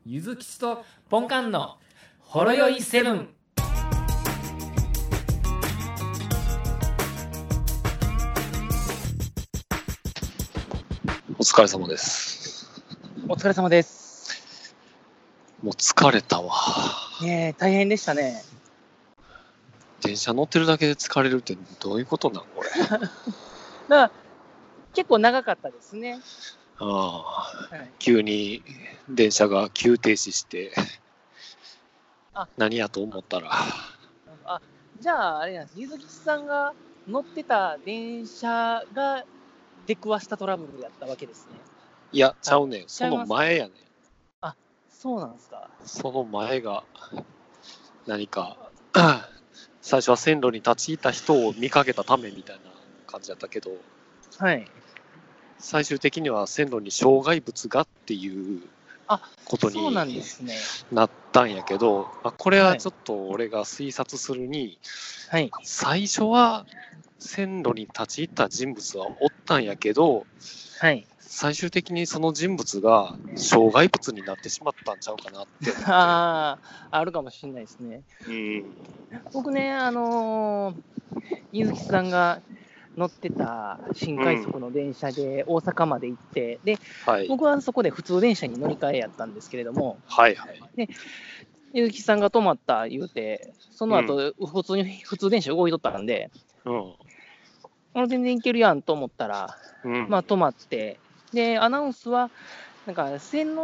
ゆずきちとポンカンのほろよいセブン。 お疲れ様です。 お疲れ様です。 もう疲れたわ。 ねえ、大変でしたね。 電車乗ってるだけで疲れるってどういうことなんこれ。 だから結構長かったですね。 ああ、 はい、 急に電車が急停止してあ、 何やと思ったら、 じゃああれなんです。ゆずきちさんが乗ってた電車が出くわしたトラブルやったわけですね。 いやちゃうねん、そのちゃいますか。 前やねん。 そうなんですか。 その前が何か最初は線路に立ち入った人を見かけたためみたいな感じだったけど、 はい。 最終的には線路に障害物がっていうことそうなんにですね。 なったんやけど、これはちょっと俺が推察するに、 はい。 最初は線路に立ち入った人物はおったんやけど、 はい。 最終的にその人物が障害物になってしまったんちゃうかなって思って。 あるかもしれないですね。 うん、 僕ね、ゆずきさんが乗ってた新快速の電車で大阪まで行って、で、 はい、 僕はそこで普通電車に乗り換えやったんですけれども、 はいはい。 ゆずきさんが止まった言うて、その後、普通に普通電車動いとったんで、全然行けるやんと思ったら、止まって、で、アナウンスは、なんか線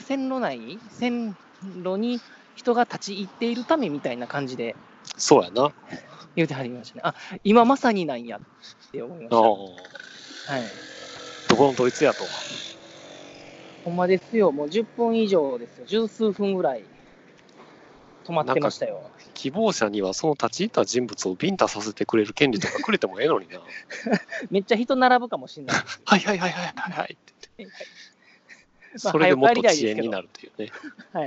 路に人が立ち入っているためみたいな感じでそうやな。 言うてはりましたね。今まさになんやって思いました。はい。 どこのドイツやと。 ほんまですよ、もう10分以上ですよ、十数分ぐらい止まってましたよ。 希望者にはその立ち入った人物をビンタさせてくれる権利とかくれてもええのにな。 めっちゃ人並ぶかもしれないです。 はいはいはいはいはいって言って。それでもっと遅延になるというね。 はい。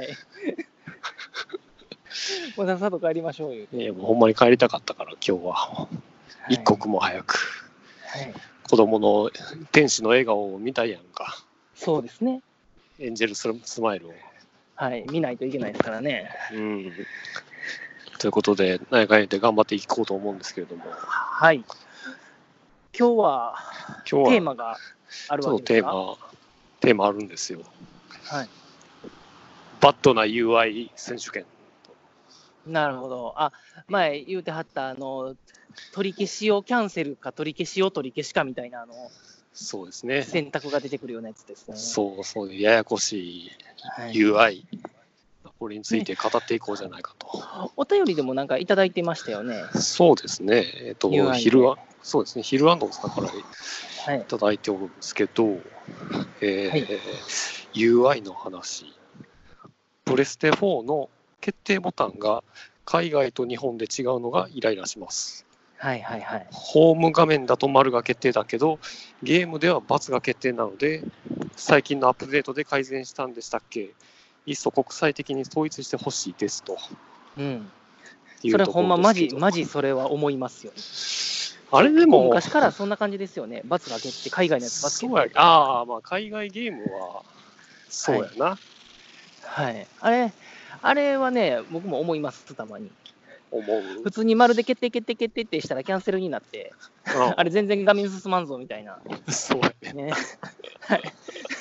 もうさっさと帰りましょうよ。 いやもうほんまに帰りたかったから今日は一刻も早く、子供の天使の笑顔を見たいやんか。 そうですね。 エンジェルスマイルを。 はい、見ないといけないですからね。 ということで、何回で頑張っていこうと思うんですけれども。 はい。今日はテーマがあるわけですか？ テーマあるんですよ。 はい。 バッドな UI 選手権。 なるほど。前言うてはった取り消しをキャンセルか取り消しを取り消しかみたいなそうですね。 選択が出てくるようなやつですね。 そうややこしい UI、これについて語っていこうじゃないかと。 お便りでもなんかいただいてましたよね。 そうですね。昼はそうですね。昼はのさんからいただいておるんですけど、UI の話。プレステ4の決定ボタンが海外と日本で違うのがイライラします。ホーム画面だと丸が決定だけど、ゲームでは×が決定なので、最近のアップデートで改善したんでしたっけ？いっそ国際的に統一してほしいですと。 それほんまマジそれは思いますよ。 あれでも昔からそんな感じですよね。×が決定、海外のやつ×決定。 海外ゲームはそうやな。 はい。あれはね、僕も思います、たまに。普通に丸で決定ってしたらキャンセルになって、あれ全然画面進まんぞみたいな。 そうやね。 はい。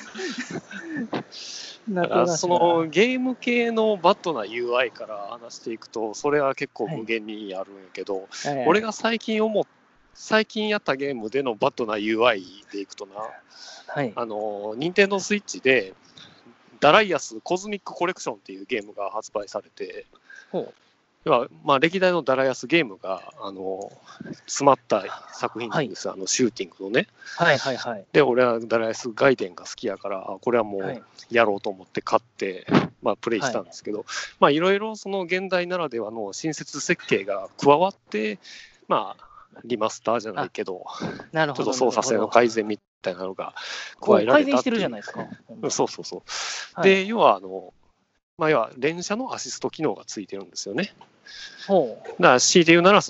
だからそのゲーム系のバッドな UI から話していくと、それは結構無限にあるんやけど、俺が最近やったゲームでのバッドな UI でいくとな、任天堂スイッチでダライアスコズミックコレクションっていうゲームが発売されて、要は歴代のダライアスゲームが詰まった作品なんです、シューティングのね。で、俺はダライアスガイデンが好きやから、これはもうやろうと思って買って、プレイしたんですけど、いろいろその現代ならではの親切設計が加わって、リマスターじゃないけど、ちょっと操作性の改善みたいなのが加えられたっていう。 改善してるじゃないですか。 そう。で、要は連射のアシスト機能がついてるんですよね。だから強いて言うなら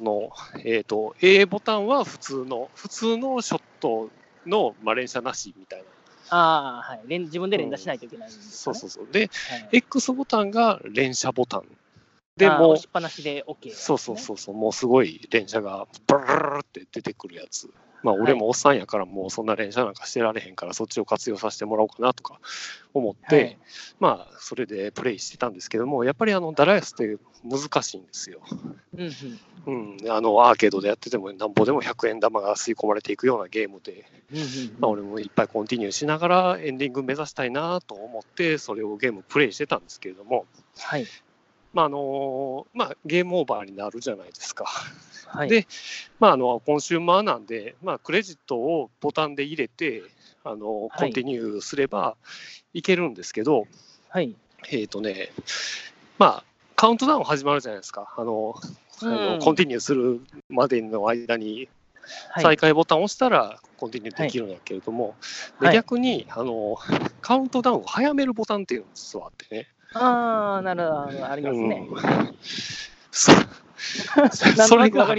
A ボタンは普通のショットの連射なしみたいなはい、自分で連打しないといけないんですかね。 そう。で、X ボタンが連射ボタン。でも、 押しっぱなしで OK、ね。 そう、もうすごい連射がブルルルって出てくるやつ。まあ、俺もおっさんやからもうそんな連射なんかしてられへんからそっちを活用させてもらおうかなとか思って、まあそれでプレイしてたんですけども、やっぱりダライアスって難しいんですよ。アーケードでやっててもなんぼでも100円玉が吸い込まれていくようなゲームで、まあ、俺もいっぱいコンティニューしながらエンディング目指したいなと思ってそれをゲームプレイしてたんですけれども、まあゲームオーバーになるじゃないですか。で、まあ、コンシューマーなんで、まあ、クレジットをボタンで入れてコンティニューすればいけるんですけど、まあ、カウントダウン始まるじゃないですか。コンティニューするまでの間に再開ボタンを押したらコンティニューできるんだけれども、で逆にカウントダウンを早めるボタンっていうのが実はあってね。 なるほど、ありますね。 それが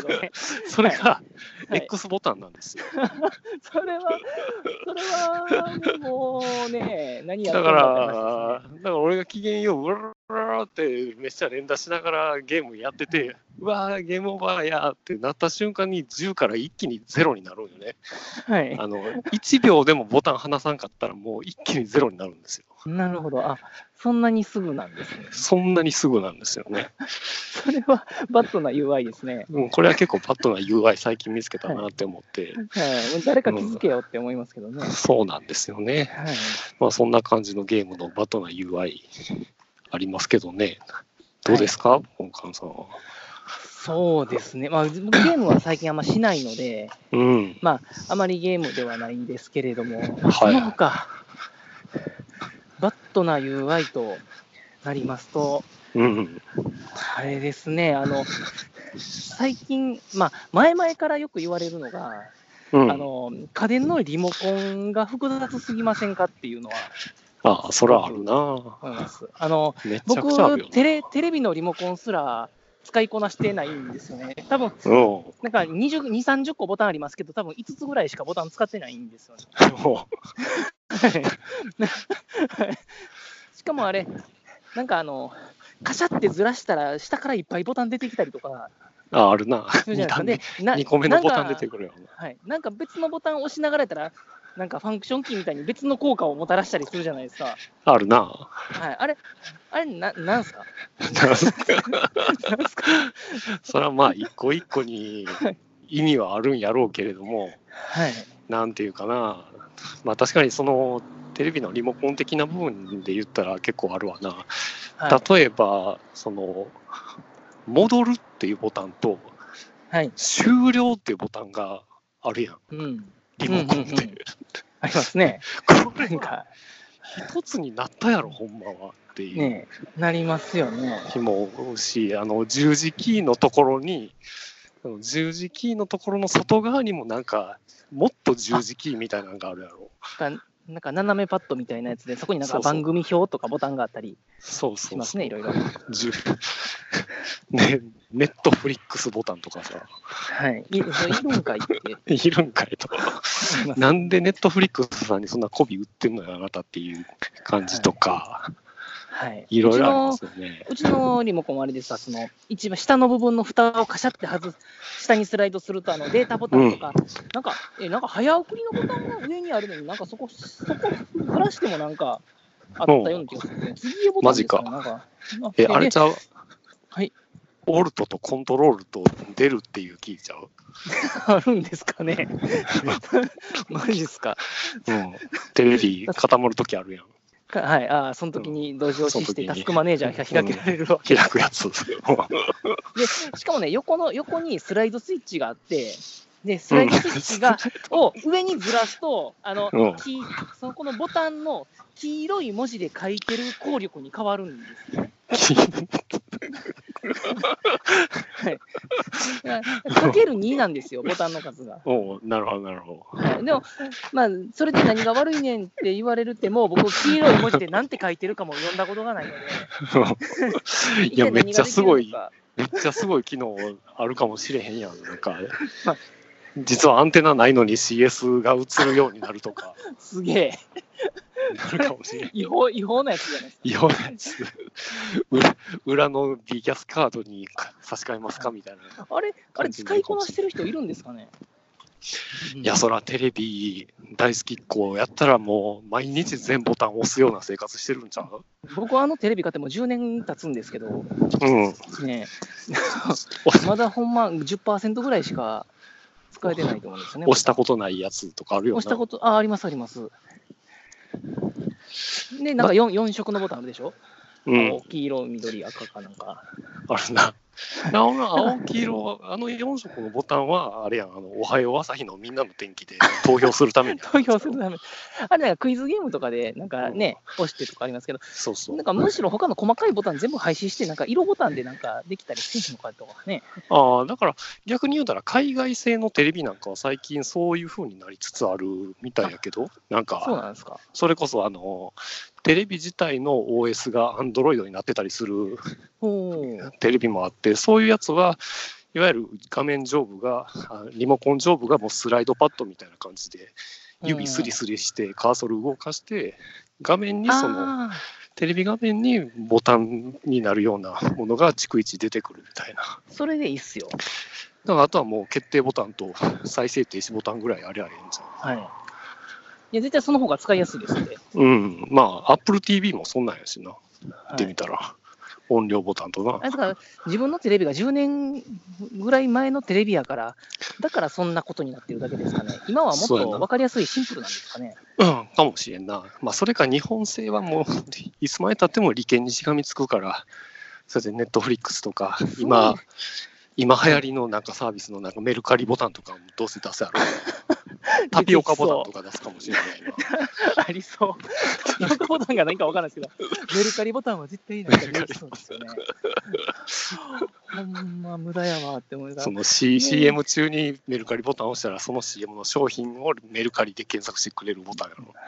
X ボタンなんですよ。 それはもうね、何やってんだから俺が機嫌よう、うらーってめっちゃ連打しながらゲームやってて、うわー、ゲームオーバーやってなった瞬間に10から一気に0になるんよね。1秒でもボタン離さんかったらもう一気に0になるんですよ。 なるほど。そんなにすぐなんですね。 そんなにすぐなんですよね。 それはバッドな UI ですね。 これは結構バッドな UI 最近見つけたなって思って。 誰か気づけよって思いますけどね。 そうなんですよね。まあそんな感じのゲームのバッドな UI ありますけどね。どうですか、本館さんは。 そうですね。まあゲームは最近あんましないので、まああまりゲームではないんですけれども、その他、バッドな UI となりますと、あれですね、最近、まあ、前々からよく言われるのが、家電のリモコンが複雑すぎませんかっていうのは、 それはあるな。 思います。僕、テレビのリモコンすら使いこなしてないんですよね。多分なんか20、30個ボタンありますけど、多分5つぐらいしかボタン使ってないんですよね。しかもあれ、なんかカシャってずらしたら下からいっぱいボタン出てきたりとか。 あるな。2個目のボタン出てくるよ。 なんか別のボタンを押しながらやったら、なんかファンクションキーみたいに別の効果をもたらしたりするじゃないですか。 あるな。 あれなんすかそれはまあ一個一個に意味はあるんやろうけれども、なんていうかな。まあ確かにそのテレビのリモコン的な部分で言ったら結構あるわな。例えば戻るっていうボタンと、終了っていうボタンがあるやん、リモコンって。 ありますね。 これが一つになったやろほんまはっていう。 なりますよね。 もうし十字キーのところに十字キーのところの外側にもなんかもっと十字キーみたいなのがあるやろ。 なんか斜めパッドみたいなやつで、そこになんか番組表とかボタンがあったりしますね、いろいろ。 ネットフリックスボタンとかさ。 いるんかいって。 いるんかいと。なんでネットフリックスさんにそんな媚び売ってんのよ、あなたっていう感じとか。いろいろありますよね。 うちのリモコンはあれですわ、一番下の部分の蓋をカシャって下にスライドするとデータボタンとか、なんか早送りのボタンが上にあるのに、なんかそこずらしてもなんかあったような気がするね。次ボタンですかね。 マジか。あれちゃう？オルトとコントロールと出るっていうキーちゃう？ あるんですかね。マジっすか。 テレビ固まるときあるやん。 その時に同時押ししてタスクマネージャーが開けられるわけ。開くやつ。 で、しかもね、横にスライドスイッチがあって、で、スライドスイッチを上にずらすと、そこのボタンの黄色い文字で書いてる効力に変わるんですよね。かける2なんですよ、ボタンの数が。 なるほど、なるほど。 でも、まあ、それで何が悪いねんって言われるっても、僕、黄色い文字で何て書いてるかも読んだことがないので。 いや、めっちゃすごい機能あるかもしれへんやん、なんか。 実はアンテナないのに CS が映るようになるとか。 すげえ。 なるかもしれない。違法なやつじゃないですか。 違法なやつ。裏の B キャスカードに差し替えますかみたいな。 あれ使いこなしてる人いるんですかね。 いや、そらテレビ大好きっ子やったらもう毎日全ボタン押すような生活してるんちゃう？ 僕はテレビ買っても10年経つんですけど、ねまだほんま 10% ぐらいしか使えてないと思うんですよね。 押したことないやつとかあるよな。 押したこと、あります。で、なんか 4色のボタンあるでしょ？青、黄色、緑、赤かなんか。 あるな。青、黄色、4色のボタンは、あれやん、おはよう朝日のみんなの天気で投票するために。 投票するために。あれなんかクイズゲームとかで、なんかね、押してとかありますけど、なんかむしろ他の細かいボタン全部廃止して、なんか色ボタンでなんかできたりしてるのかとかね。 だから逆に言うたら、海外製のテレビなんかは最近そういう風になりつつあるみたいやけど、なんか、 そうなんですか。 それこそテレビ自体の OS が Android になってたりするテレビもあって、そういうやつはいわゆる画面上部がリモコン上部がもうスライドパッドみたいな感じで指スリスリしてカーソル動かして画面にテレビ画面にボタンになるようなものが逐一出てくるみたいな。 それでいいっすよ。 だからあとはもう決定ボタンと再生停止ボタンぐらいありゃええんじゃん。 はい。いや絶対その方が使いやすいですって。 まあ Apple TV もそんなんやしな。ってみたら。音量ボタンとな。 だから自分のテレビが10年ぐらい前のテレビやから、だからそんなことになってるだけですかね。今はもっと分かりやすいシンプルなんですかね。 かもしれんな。まあそれか日本製はもういつまでたっても利権にしがみつくから、それでネットフリックスとか今流行りのなんかサービスのなんかメルカリボタンとかもどうせ出すやろ。タピオカボタンとか出すかもしれないな。ありそう。タピオカボタンが何か分からないですけど、メルカリボタンは絶対なんかできそうですよね。ほんま無駄やわって思いながら。 その、CM 中にメルカリボタンを押したら、その CM の商品をメルカリで検索してくれるボタンやろ。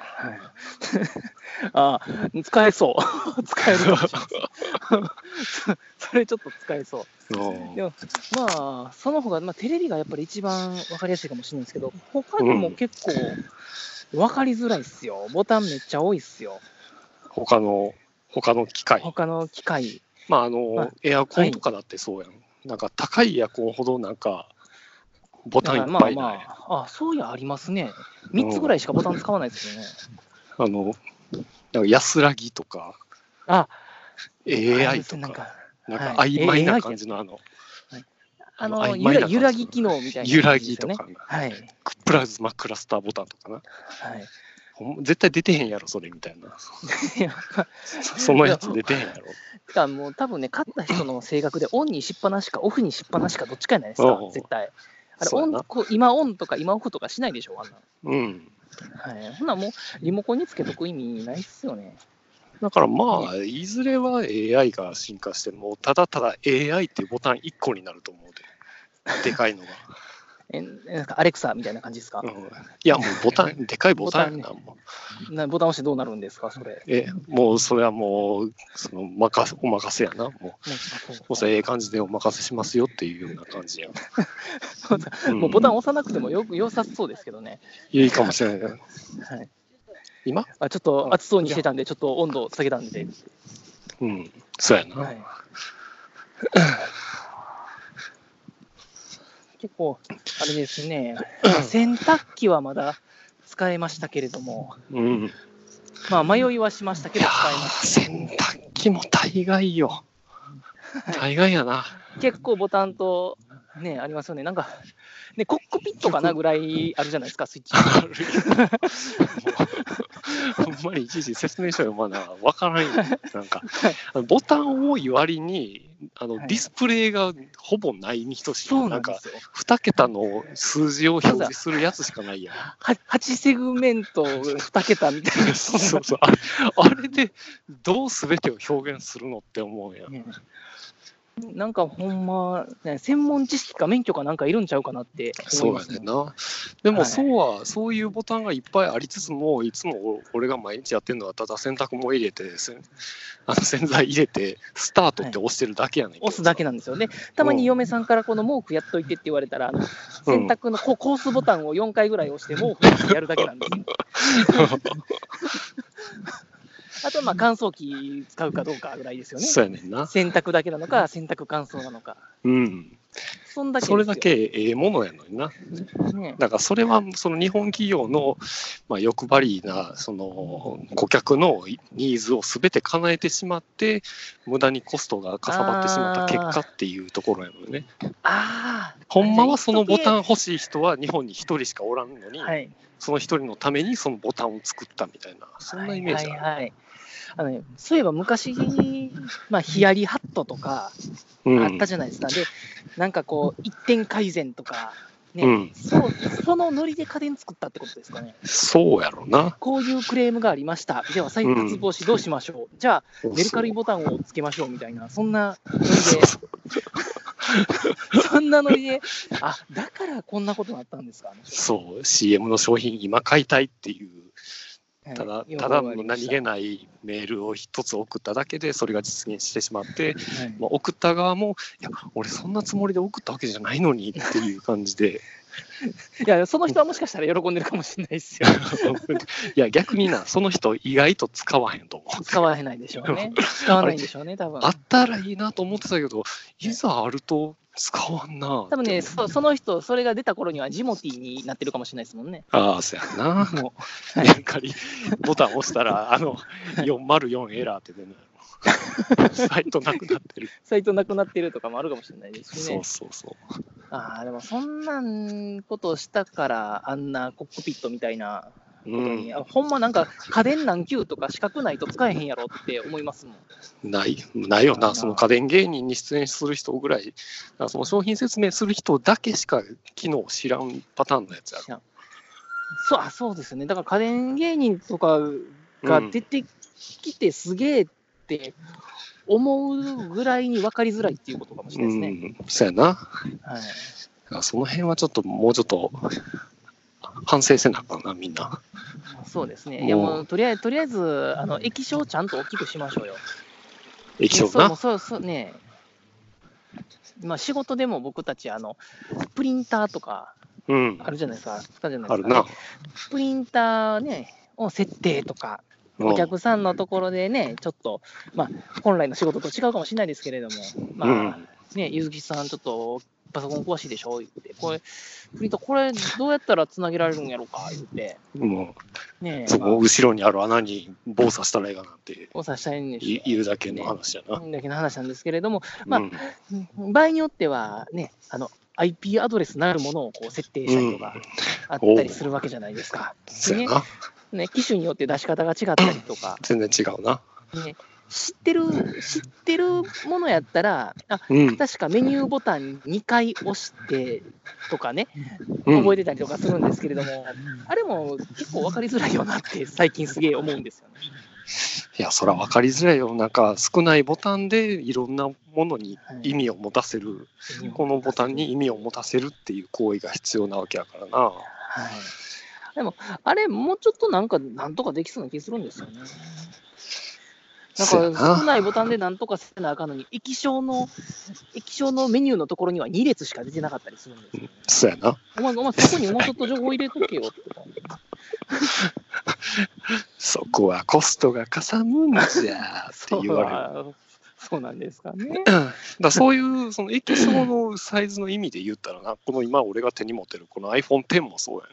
使えそう。使えるかもしれない。それちょっと使えそう。でもまあその方が、テレビがやっぱり一番分かりやすいかもしれないんですけど、他にも結構分かりづらいっすよ。ボタンめっちゃ多いっすよ。 他の機械。まあエアコンとかだってそうやん。なんか高いエアコンほどなんかボタンいっぱいない。 そういやありますね。3つぐらいしかボタン使わないですよね。 なんか安らぎとか、AI とか、なんか曖昧な感じの揺らぎ機能みたいな、 揺らぎとか、プラズマクラスターボタンとかな。絶対出てへんやろ、それみたいな。そのやつ出てへんやろ。 もう多分ね、買った人の性格でオンにしっぱなしかオフにしっぱなしかどっちかじゃないですか、絶対。あれ今オンとか今オフとかしないでしょ、あんな。ほんならもうリモコンにつけとく意味ないっすよね。 だからまあ、いずれは AI が進化しても、ただただ AI っていうボタン1個になると思うで、でかいのが。 なんかアレクサみたいな感じですか？ いや、もうボタン、でかいボタンやな、もう。ボタン押してどうなるんですか、それ。 もうそれはもう、お任せやな、もう。それ感じでお任せしますよっていうような感じやもうボタン押さなくても良さそうですけどね。 いいかもしれない。今？ ちょっと暑そうにしてたんで、ちょっと温度下げたんで。 そうやな。 結構、あれですね、洗濯機はまだ使えましたけれども、迷いはしましたけど、使えました。 洗濯機も大概よ。大概やな。 結構ボタンと、ありますよね。なんか、コックピットかなぐらいあるじゃないですか、スイッチ。 ほんまにいちいち説明書読まな分からんよ。なんかボタン多い割にディスプレイがほぼないに等しい。なんか2桁の数字を表示するやつしかないやん。 8セグメント2桁みたいな。 そうあれでどう全てを表現するのって思うやん。 なんかほんま、ね、専門知識か免許かなんかいるんちゃうかなって思いますね。 そうやねんな。でもそういうボタンがいっぱいありつつも、いつも俺が毎日やってるのはただ洗濯物入れて洗剤入れてスタートって押してるだけやねんけど、 押すだけなんですよね。たまに嫁さんからこの毛布やっといてって言われたら、洗濯のコースボタンを4回ぐらい押して毛布やるだけなんですよ。あと乾燥機使うかどうかぐらいですよね。 そうやねんな。 洗濯だけなのか、洗濯乾燥なのか。 うん。それだけええものやのにな。ね、だからそれはその日本企業の、欲張りなその顧客のニーズをすべて叶えてしまって、無駄にコストがかさばってしまった結果っていうところやのよね。ほんまはそのボタン欲しい人は日本に1人しかおらんのに、はい、その1人のためにそのボタンを作ったみたいな、そんなイメージある。 はいはいはい、そういえば昔、ヒヤリハットとかあったじゃないですか。で、なんかこう、一点改善とか、ね、そのノリで家電作ったってことですかね。 そうやろな。 こういうクレームがありました。では、再発防止どうしましょう。じゃあ、メルカリボタンをつけましょうみたいな、そんなノリで、そんなノリで、だからこんなことになったんですか。 そう、CM の商品今買いたいっていう。ただの何気ないメールを一つ送っただけでそれが実現してしまって、送った側もいや俺そんなつもりで送ったわけじゃないのにっていう感じでいやその人はもしかしたら喜んでるかもしれないですよいや逆にその人意外と使わへんと思う。 使わないでしょうね。使わないんでしょうね多分。 あったらいいなと思ってたけどいざあると使わんな。 多分ね、その人、それが出た頃にはジモティーになってるかもしれないですもんね。 そうやな。もう、メルカリボタン押したら、404エラーって出る。サイトなくなってる。 サイトなくなってるとかもあるかもしれないですしね。 そう。 でもそんなんことをしたから、あんなコックピットみたいな。ほんまなんか家電何級とか資格ないと使えへんやろって思いますもん。 ないよな。その家電芸人に出演する人ぐらい、その商品説明する人だけしか機能知らんパターンのやつやろ。 そうですね。だから家電芸人とかが出てきてすげえって思うぐらいに分かりづらいっていうことかもしれないですね。 そうやな。はい。その辺はちょっともうちょっと反省せなあかんな、みんな。 そうですね。いやもうとりあえず液晶ちゃんと大きくしましょうよ。 液晶な。 そうね。仕事でも僕たちプリンターとかあるじゃないですか。使うじゃないですか、ね。あるな。プリンターねを設定とか。お客さんのところでね、ちょっと、本来の仕事と違うかもしれないですけれども、ゆずきさん、ちょっとパソコン詳しいでしょ言って、プリンター、これ、どうやったらつなげられるんやろうか言って、 後ろにある穴に棒刺したらいいかなって、言うだけの話やな。 だけの話なんですけれども、場合によっては、ね、IP アドレスなるものを設定したりとかあったりするわけじゃないですか。ね、機種によって出し方が違ったりとか。 全然違うな。 ね、知ってるものやったら、確かメニューボタン2回押してとかね、覚えてたりとかするんですけれども、あれも結構分かりづらいよなって最近すげえ思うんですよね。 いや、それは分かりづらいよ。なんか少ないボタンでいろんなものに意味を持たせる、このボタンに意味を持たせるっていう行為が必要なわけやからな。 でも、あれ、もうちょっとなんとかできそうな気するんですよね。なんか少ないボタンでなんとかせなあかんのに、液晶のメニューのところには2列しか出てなかったりするんですよ、ね。 そうやな。 お前そこにもうちょっと情報入れとけよって。 そこはコストがかさむんじゃって言われる。 そうなんですかね。 そういうその液晶のサイズの意味で言ったらな、この今俺が手に持ってるこの iPhone X もそうやね。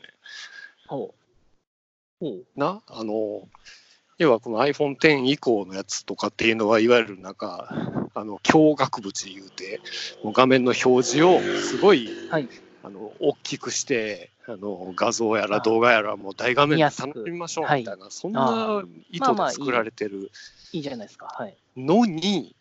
要はこの iPhone X 以降のやつとかっていうのはいわゆるなんか強額縁言うてもう画面の表示をすごい、大きくして画像やら動画やらもう大画面で楽しみましょうみたいな、そんな意図で作られてるいいじゃないですか。 のに、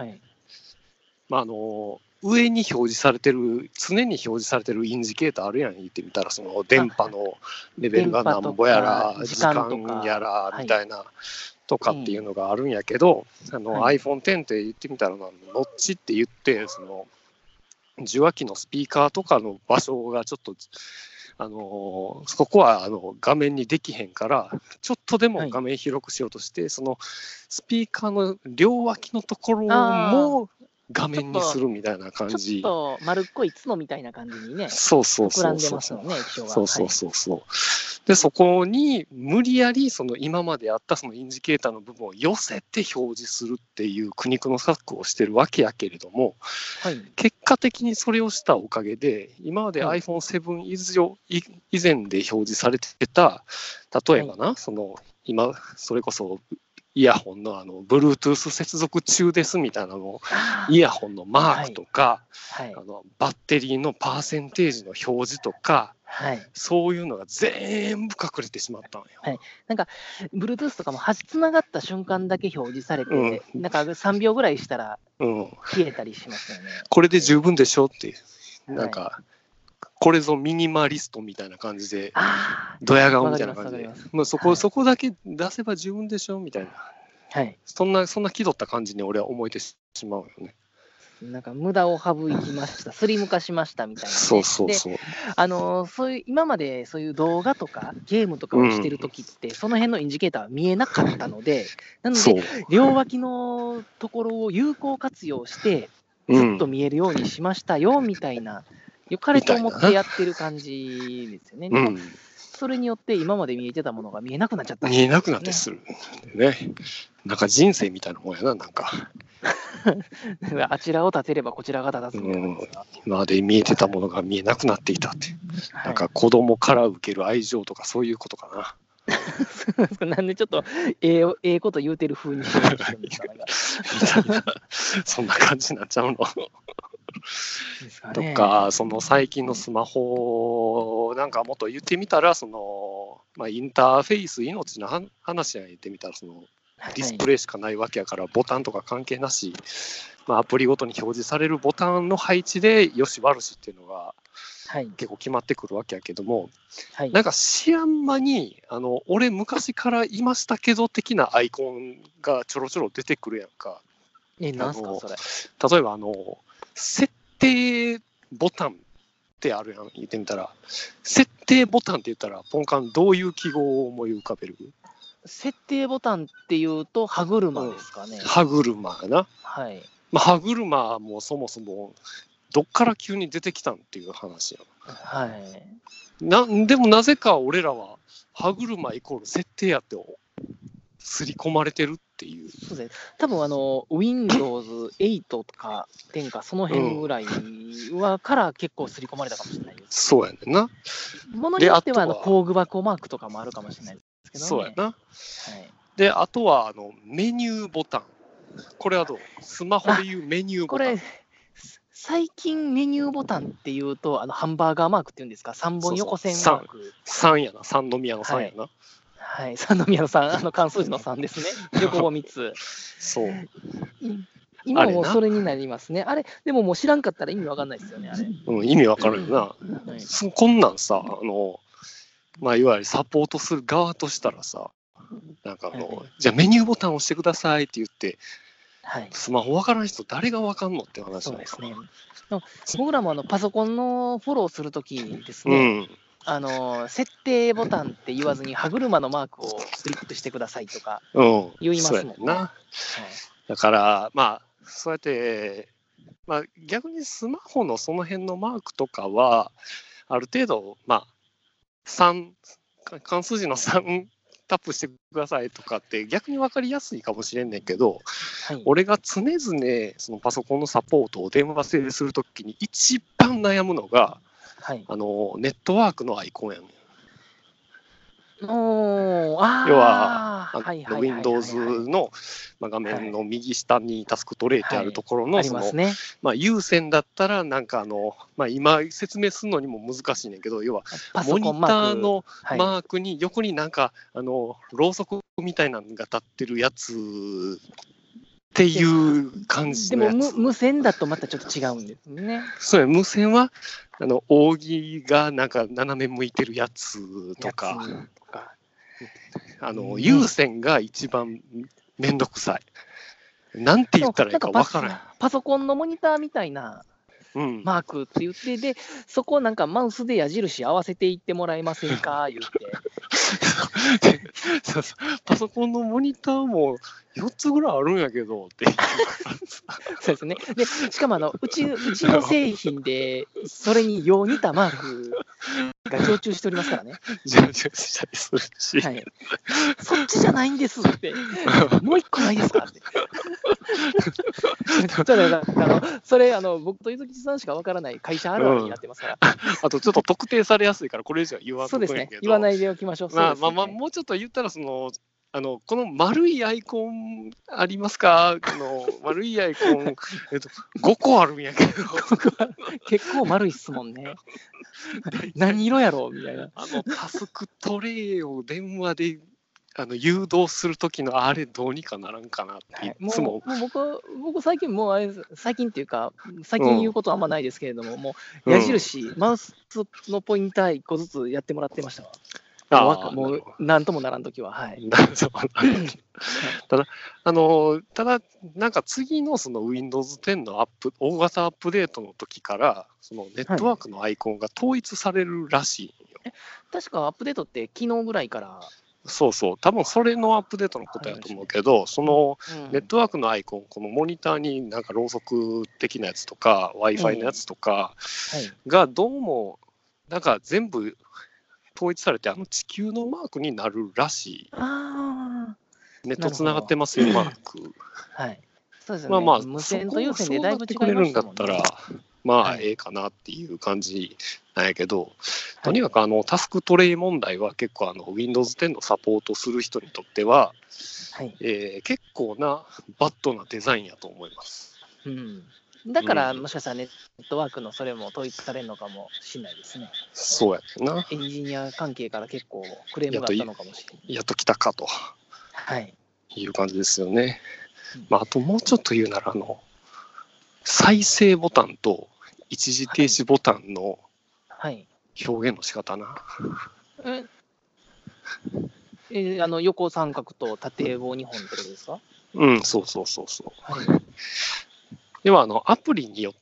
上に表示されてる常に表示されてるインジケーターあるやん言ってみたらその電波のレベルがなんぼやら時間やらみたいなとかっていうのがあるんやけど、iPhone X って言ってみたらノッチって言ってその受話器のスピーカーとかの場所がちょっとそこは画面にできへんからちょっとでも画面広くしようとして、そのスピーカーの両脇のところも画面にするみたいな感じ。 ちょっと丸っこい角みたいな感じにね。 そうそう膨らんでますよね、液晶が。 そうそうそうそう。でそこに無理やりその今まであったそのインジケーターの部分を寄せて表示するっていう苦肉の策をしてるわけやけれども、結果的にそれをしたおかげで今まで iPhone7 以前で表示されてた、例えばな、その今それこそイヤホンのBluetooth 接続中ですみたいなのイヤホンのマークとか、バッテリーのパーセンテージの表示とか、そういうのが全部隠れてしまったのよ。 なんか Bluetooth とかもつながった瞬間だけ表示されて、なんか3秒ぐらいしたら消えたりしますよね。 これで十分でしょって、なんかこれぞミニマリストみたいな感じで、ドヤ顔みたいな感じで、そこだけ出せば十分でしょみたいな、そんな気取った感じに俺は思えてしまうよね。 なんか無駄を省きました、スリム化しましたみたいな、ね。 そうそうそう。 そういう今までそういう動画とかゲームとかをしてるときって、その辺のインジケーターは見えなかったので、なので両脇のところを有効活用してずっと見えるようにしましたよみたいな。良かれと思ってやってる感じですよね。それによって今まで見えてたものが見えなくなっちゃった、 見えなくなってする。ね。なんか人生みたいなもんやな、なんか。 あちらを立てればこちらが立たずみたいな。 今まで見えてたものが見えなくなっていたって。なんか子供から受ける愛情とかそういうことかな。なんでちょっとええこと言うてる風にしてるんですか。 みたいな。そんな感じになっちゃうの。とか、その最近のスマホなんかもっと言ってみたら、そのインターフェース命の話や言ってみたら、そのディスプレイしかないわけやから、ボタンとか関係なし、アプリごとに表示されるボタンの配置でよし悪しっていうのが結構決まってくるわけやけども、なんか知らん間に俺昔からいましたけど的なアイコンがちょろちょろ出てくるやんか。 なんすかそれ。 例えば設定ボタンってあるやん、言ってみたら。設定ボタンって言ったら、ポンカンどういう記号を思い浮かべる？ 設定ボタンっていうと、歯車ですかね。 歯車やな。歯車もそもそも、どっから急に出てきたんっていう話やん。でもなぜか俺らは、歯車イコール設定やって刷り込まれてるっていう。 そうです。多分Windows 8とか10かその辺ぐらいはから結構刷り込まれたかもしれないです。 そうやねんな。 ものによっては工具箱マークとかもあるかもしれないですけどね。 そうやな。で、あとはメニューボタン。これはどう？スマホでいうメニューボタン。 これ最近メニューボタンっていうとハンバーガーマークっていうんですか、3本横線マーク。 3やな、三宮の3やな。 三宮の3、漢数字の3ですね。横棒3つ。 そう。 今もそれになりますね。あれ、でももう知らんかったら意味わかんないですよね、あれ。 意味わかるよな。こんなんさ、いわゆるサポートする側としたらさ、なんかじゃあメニューボタンを押してくださいって言って、スマホわからん人誰がわかんのって話なんですね。 僕らもパソコンのフォローするときですね、設定ボタンって言わずに歯車のマークをクリックしてくださいとか言いますもんね。 だからそうやって逆にスマホのその辺のマークとかはある程度漢数字の3タップしてくださいとかって逆に分かりやすいかもしれんねんけど、俺が常々そのパソコンのサポートを電話するときに一番悩むのがネットワークのアイコンやねん。要はWindows の画面の右下にタスクトレイってあるところの有線だったらなんか今説明するのにも難しいねんけど、要はモニターのマークに横になんかろうそくみたいなのが立ってるやつっていう感じのやつ。 でも無線だとまたちょっと違うんですね。 そうや、無線は扇がなんか斜め向いてるやつとか。 有線が一番めんどくさい。なんて言ったらいいか分からない。 パソコンのモニターみたいなマークって言って、で、そこをなんかマウスで矢印合わせていってもらえませんか言って。 そうそう、パソコンのモニターも4つぐらいあるんやけどってそうですね。で、しかもうちの製品で、それによう似たマークが常駐しておりますからね。 常駐したりするし、 はい。そっちじゃないんですって、もう一個ないですかって。それ、僕とゆずきさんしかわからない会社あるあるになってますから。 あとちょっと特定されやすいから、これ以上は言わんとくんやけど。 そうですね。言わないでおきましょう。 まあ、もうちょっと言ったら、この丸いアイコンありますか？丸いアイコン、5個あるんやけど。 結構丸いっすもんね。何色やろうみたいな。 タスクトレイを電話で誘導するときのあれどうにかならんかなっていつも。 もう僕最近最近っていうか、最近言うことはあんまないですけれども、もう矢印、マウスのポインター1個ずつやってもらってましたわ。もうなんともならんときは、はい。 ただ、なんか次のその Windows 10の大型アップデートの時から、そのネットワークのアイコンが統一されるらしいよ。 確かアップデートって昨日ぐらいから。 そうそう、多分それのアップデートのことやと思うけど、そのネットワークのアイコン、このモニターになんかろうそく的なやつとか、Wi-Fi のやつとかがどうも、なんか全部、統一されて地球のマークになるらしい。ネットつながってますよマーク。 はい。そうですね。まあ無線と有線でだいぶ違いますもんね。 くれるんだったらまあええかなっていう感じなんやけど、とにかくタスクトレイ問題は結構Windows 10のサポートする人にとっては、結構なバッドなデザインやと思います。 だからもしかしたらネットワークのそれも統一されるのかもしれないですね。 そうやな。 エンジニア関係から結構クレームがあったのかもしれない。 やっと来たかと、いう感じですよね。あともうちょっと言うなら再生ボタンと一時停止ボタンの表現の仕方な。 横三角と縦棒2本ってことですか？ そう。ではアプリによって、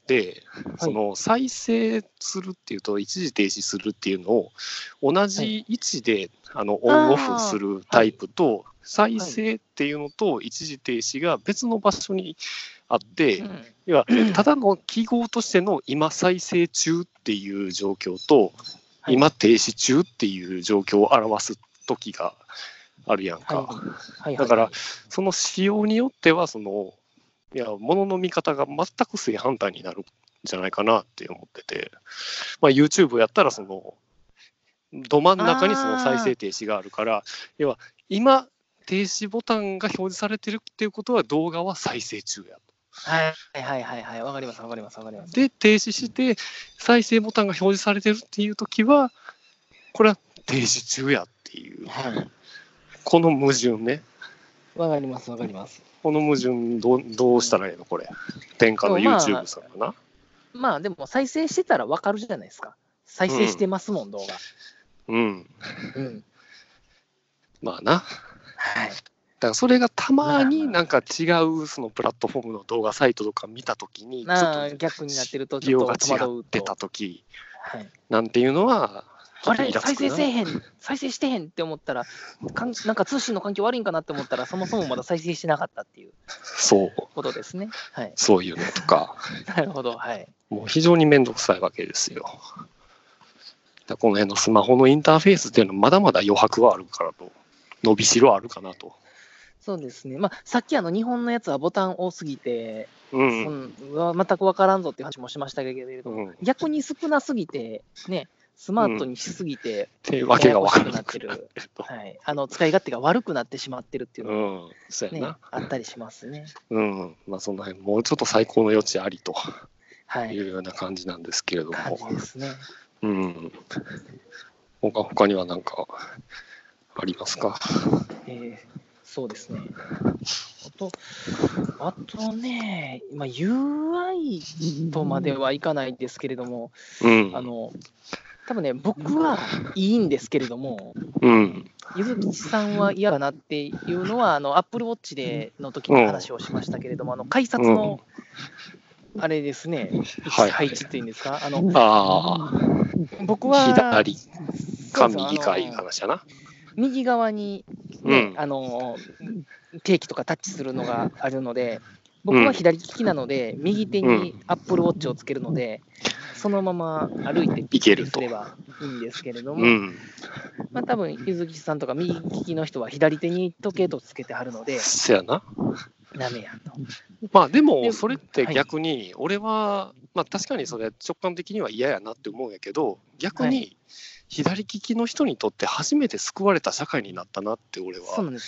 その再生するっていうと一時停止するっていうのを同じ位置でオンオフするタイプと、再生っていうのと一時停止が別の場所にあって、要はただの記号としての今再生中っていう状況と、今停止中っていう状況を表す時があるやんか。だからその仕様によっては物の見方が全く正反対になるんじゃないかなって思ってて、YouTube やったらど真ん中にその再生停止があるから、要は今停止ボタンが表示されてるっていうことは動画は再生中やと。 わかります。 で停止して再生ボタンが表示されてるっていう時はこれは停止中やっていう、この矛盾ね。 わかります。 この矛盾どうしたらいいのこれ。天下の YouTube さんかな。 でも再生してたらわかるじゃないですか。再生してますもん、動画。 まあな。だからそれがたまになんか違うそのプラットフォームの動画サイトとか見たときにちょっと逆になってると利用が違ってたときなんていうのはあれ再生してへんって思ったらなんか通信の環境悪いんかなって思ったらそもそもまだ再生してなかったっていうことですね。 そういうのとかなるほど。 もう非常に面倒くさいわけですよ。この辺のスマホのインターフェースっていうのはまだまだ余白はあるからと、伸びしろあるかなと。 そうですね。さっき日本のやつはボタン多すぎて、全く分からんぞっていう話もしましたけれども、逆に少なすぎて、ね、スマートにしすぎて、 わけが分からなくなってる。使い勝手が悪くなってしまってるっていうのが、あったりしますね。 その辺、もうちょっと最高の余地ありというような感じなんですけれども。 感じですね。 他には何かありますか？ そうですね。あとね、UI とまではいかないですけれども、 多分ね、僕はいいんですけれども、ゆずきさんは嫌だなっていうのは、Apple Watch での時に話をしましたけれども、改札の、あれですね、配置っていうんですか、僕は、 左か右かいう話やな。 右側に、ね、定期とかタッチするのがあるので、僕は左利きなので、右手に Apple Watch をつけるので、そのまま歩いてピッてすればいいんですけれども、まあ多分ゆずきさんとか右利きの人は左手に時計とつけてはるので、 そやな。 ダメやと。 まあでも、それって逆に、俺は、まあ確かにそれ直感的には嫌やなって思うんやけど、逆に左利きの人にとって初めて救われた社会になったなって俺は。 そうなんです。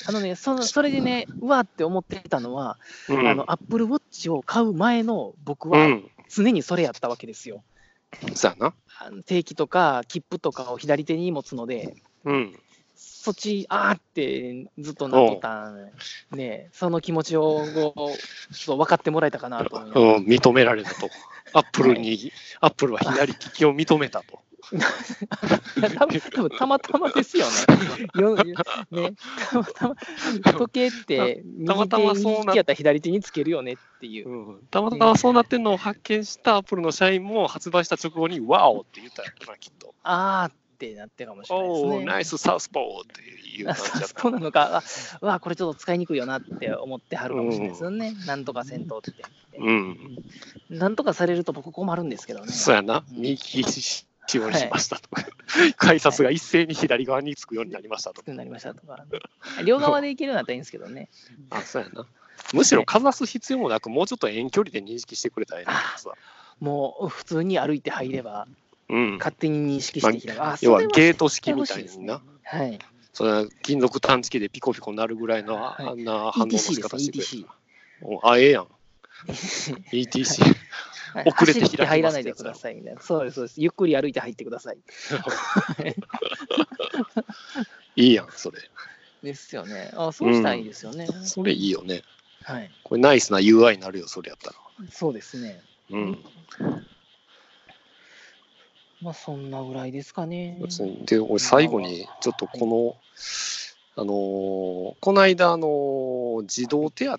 それでね、うわって思ってたのは、Apple Watch を買う前の僕は常にそれやったわけですよ。 そうやな。 定期とか切符とかを左手に持つので、そっち、ってずっとなっとったんね、その気持ちを分かってもらえたかなと思います。 認められたと。アップルは左利きを認めたと。 多分たまたまですよね。たまたま時計って右手に利きやったら左手につけるよねっていう。 たまたまそうなってんのを発見したアップルの社員も発売した直後にワオって言ったんやったな、きっと。 ってなってるかもしれないですね。 ナイスサウスポーっていう感じだった。 そうなのか、これちょっと使いにくいよなって思ってはるかもしれないですよね。なんとか戦闘って。なんとかされると僕困るんですけどね。 そうやな。右利きしようにしましたとか。改札が一斉に左側につくようになりましたとか。 両側で行けるようになったらいいんですけどね。 そうやな。むしろかざす必要もなく、もうちょっと遠距離で認識してくれたらいいなさ。 もう普通に歩いて入れば、勝手に認識して開く。 要はゲート式みたいにな。 はい。 それは金属探知機でピコピコなるぐらいのあんな反応の仕方してくれる。ええやん。ETC。遅れて開きますって入らないでくださいみたいな。そうです。ゆっくり歩いて入ってください。 いいやん、それ。 ですよね。そうしたらいいですよね。 それいいよね。 はい。 これナイスな UI になるよ、それやったら。 そうですね。まあそんなぐらいですかね。 で、俺最後にちょっとこの間児童手当の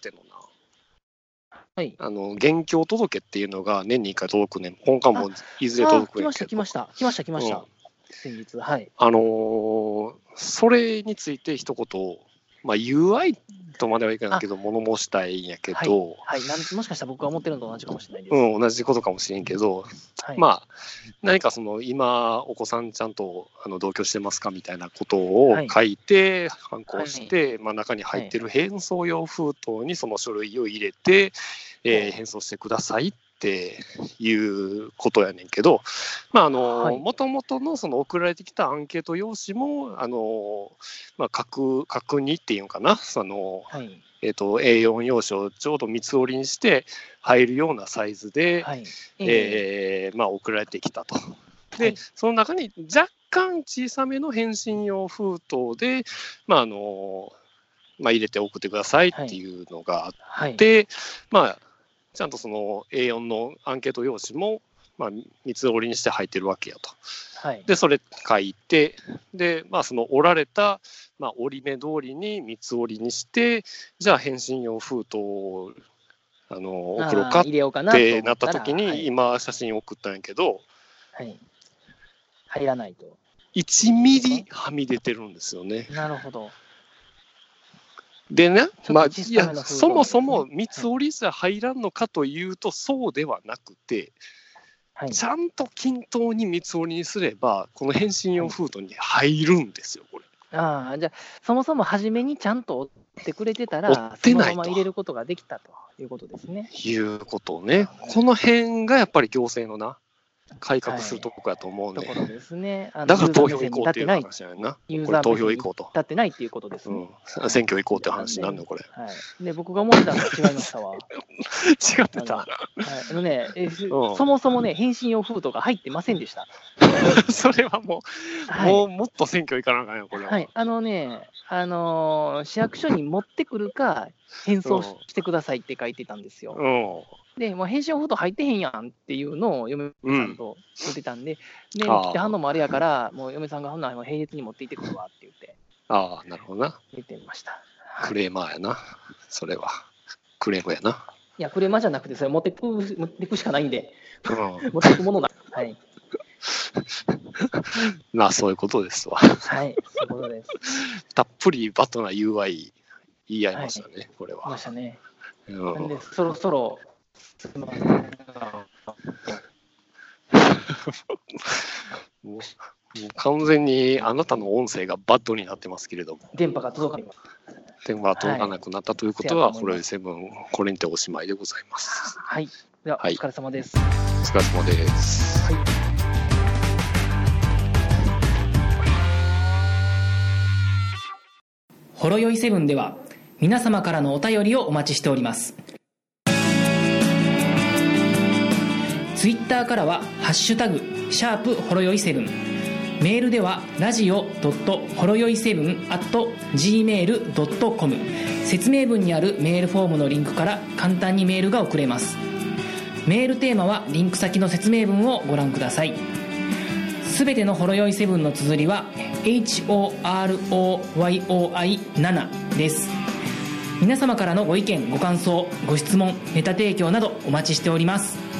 現況届っていうのが年に1回届くねん。今回もいずれ届くんやけど。 来ました。先日。はい。 それについて一言、まあ UI とまではいかないけど、物申したいんやけど、 もしかしたら僕が思ってるのと同じかもしれないです。 同じことかもしれんけど、まあ、何か今、お子さんちゃんと同居してますかみたいなことを書いて、反抗して、中に入ってる返送用封筒にその書類を入れて、返送してくださいっていうことやねんけど、もともとのその送られてきたアンケート用紙も、確認っていうのかな、A4 用紙をちょうど三つ折りにして入るようなサイズで、送られてきたと。で、その中に若干小さめの返信用封筒で、入れて送ってくださいっていうのがあって、ちゃんとその A4 のアンケート用紙も、三つ折りにして入ってるわけやと。で、それ書いて、で、その折られた、折り目通りに三つ折りにして、じゃあ返信用封筒を送ろうかってなった時に、今写真送ったんやけど、 入らないと。 1ミリはみ出てるんですよね。 なるほど。 でね、そもそも三つ折りじゃ入らんのかというと、そうではなくて、ちゃんと均等に三つ折りにすれば、この返信用封筒に入るんですよ、これ。 じゃあ、そもそも初めにちゃんと折ってくれてたら、そのまま入れることができたということですね。 いうことね。この辺がやっぱり行政の改革するとこやと思うね。 ところですね。 だから投票行こうっていう話やな。これ投票行こうと。 立ってないっていうことですね。 選挙行こうって話になるのこれ。 で、僕が思ってたのと違いましたわ。 違ってた。 そもそもね、返信用封筒が入ってませんでした。 それはもっと選挙行かなあかんよ、これは。 市役所に持ってくるか、 変装してくださいって書いてたんですよ。で、返信オフト入ってへんやんっていうのを嫁さんと言ってたんで、メール来て反応もあれやから、もう嫁さんがほんなら並列に持って行ってくるわって言って。 ああ、なるほどな。 言ってみました。 クレーマーやな、それは。クレームやな。 いや、クレーマーじゃなくて、それ持ってくしかないんで、持ってくものな。はい。 まあ、そういうことですわ。 はい、そういうことです。 たっぷりバッドな UI 言い合いましたね、はい、これは。 言いましたね。なんで、そろそろ、 もう完全にあなたの音声がバッドになってますけれども。 電波が届かない。 電話が届かなくなったということは、ホロヨイ7、これにておしまいでございます。 はい。では、お疲れ様です。 お疲れ様です。はい。 ほろよい7では皆様からのお便りをお待ちしております。ツイッターからはハッシュタグ#ほろよい7、メールではラジオほろよい7@gmail.com、説明文にあるメールフォームのリンクから簡単にメールが送れます。メールテーマはリンク先の説明文をご覧ください。すべてのほろよい7の綴りは HOROYOI7 です。皆様からのご意見、ご感想、ご質問、ネタ提供などお待ちしております。